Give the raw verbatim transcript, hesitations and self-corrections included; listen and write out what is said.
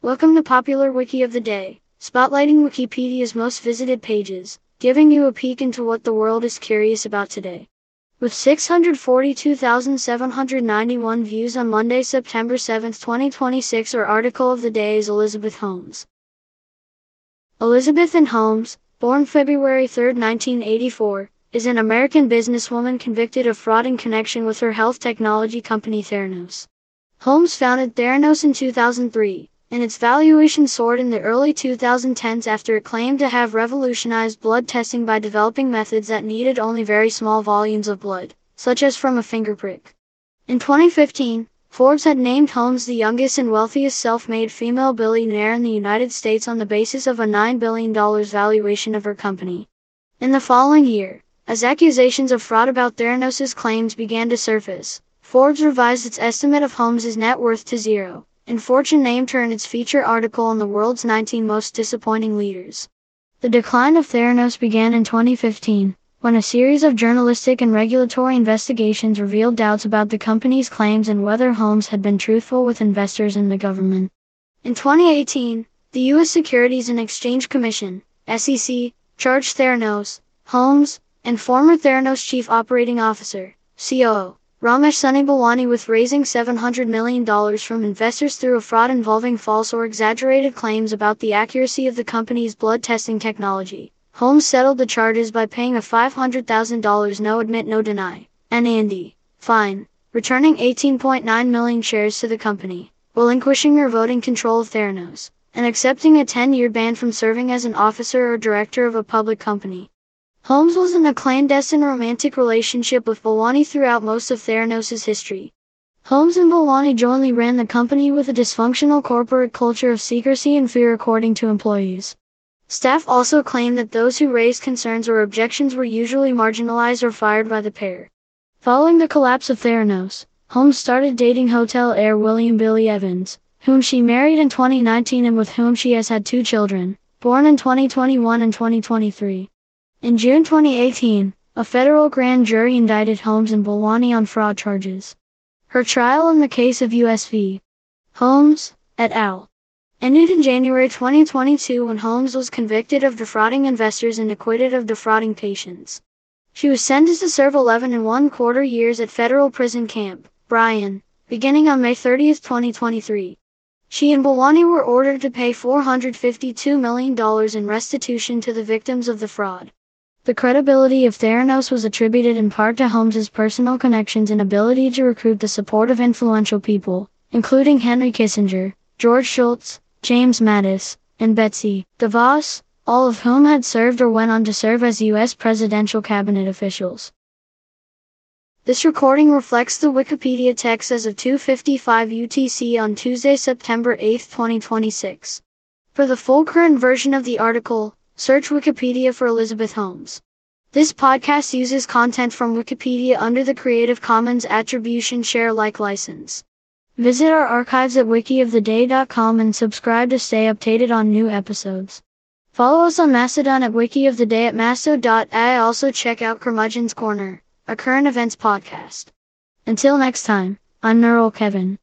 Welcome to Popular Wiki of the Day, spotlighting Wikipedia's most visited pages, giving you a peek into what the world is curious about today. With six hundred forty-two thousand seven hundred ninety-one views on Monday, September seventh, twenty twenty-six, our article of the day is Elizabeth Holmes. Elizabeth Ann Holmes, born February third, nineteen eighty-four, is an American businesswoman convicted of fraud in connection with her health technology company Theranos. Holmes founded Theranos in two thousand three, and its valuation soared in the early two thousand tens after it claimed to have revolutionized blood testing by developing methods that needed only very small volumes of blood, such as from a finger prick. In twenty fifteen, Forbes had named Holmes the youngest and wealthiest self-made female billionaire in the United States on the basis of a nine billion dollars valuation of her company. In the following year, as accusations of fraud about Theranos' claims began to surface, Forbes revised its estimate of Holmes' net worth to zero, and Fortune named her in its feature article on the world's nineteen most disappointing leaders. The decline of Theranos began in twenty fifteen, when a series of journalistic and regulatory investigations revealed doubts about the company's claims and whether Holmes had been truthful with investors and the government. In twenty eighteen, the U S Securities and Exchange Commission, S E C, charged Theranos, Holmes, and former Theranos Chief Operating Officer, C O O, Ramesh Sunny Balwani with raising seven hundred million dollars from investors through a fraud involving false or exaggerated claims about the accuracy of the company's blood testing technology. Holmes settled the charges by paying a five hundred thousand dollars no admit no deny (N A D) fine, returning eighteen point nine million shares to the company, relinquishing her voting control of Theranos, and accepting a ten-year ban from serving as an officer or director of a public company. Holmes was in a clandestine romantic relationship with Balwani throughout most of Theranos' history. Holmes and Balwani jointly ran the company with a dysfunctional corporate culture of secrecy and fear, according to employees. Staff also claimed that those who raised concerns or objections were usually marginalized or fired by the pair. Following the collapse of Theranos, Holmes started dating hotel heir William Billy Evans, whom she married in twenty nineteen and with whom she has had two children, born in twenty twenty-one and twenty twenty-three. In June twenty eighteen, a federal grand jury indicted Holmes and Balwani on fraud charges. Her trial in the case of U S v. Holmes, et al. ended in January twenty twenty-two when Holmes was convicted of defrauding investors and acquitted of defrauding patients. She was sentenced to serve eleven and one quarter years at Federal Prison Camp Bryan, beginning on May thirtieth, twenty twenty-three. She and Balwani were ordered to pay four hundred fifty-two million dollars in restitution to the victims of the fraud. The credibility of Theranos was attributed in part to Holmes' personal connections and ability to recruit the support of influential people, including Henry Kissinger, George Shultz, James Mattis, and Betsy DeVos, all of whom had served or went on to serve as U S presidential cabinet officials. This recording reflects the Wikipedia text as of two fifty-five U T C on Tuesday, September eighth, twenty twenty-six. For the full current version of the article, search Wikipedia for Elizabeth Holmes. This podcast uses content from Wikipedia under the Creative Commons Attribution Share Alike license. Visit our archives at wiki of the day dot com and subscribe to stay updated on new episodes. Follow us on Mastodon at Wiki of the Day at masto dot a i. Also check out Curmudgeon's Corner, a current events podcast. Until next time, I'm Neural Kevin.